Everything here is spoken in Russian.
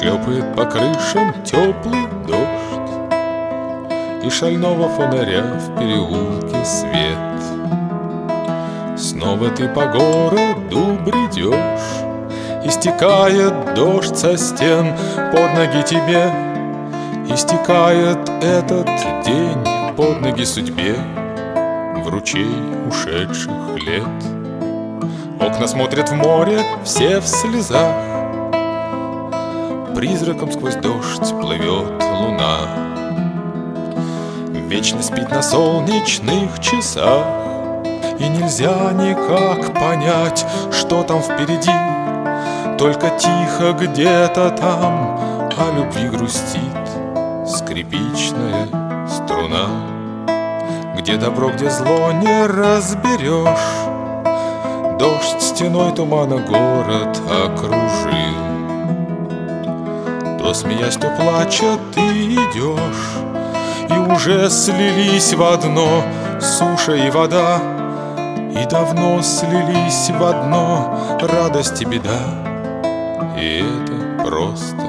шлепает по крышам теплый дождь, и шального фонаря в переулке свет. Снова ты по городу бредешь, и стекает дождь со стен под ноги тебе, и стекает этот день под ноги судьбе в ручей ушедших лет. Окна смотрят в море, все в слезах, призраком сквозь дождь плывет луна. Вечно спит на солнечных часах, и нельзя никак понять, что там впереди. Только тихо где-то там о любви грустит скрипичная струна. Где добро, где зло, не разберешь. Дождь стеной тумана город окружил. То смеясь, то плача ты идешь, и уже слились в одно суша и вода, и давно слились в одно радость и беда. И это просто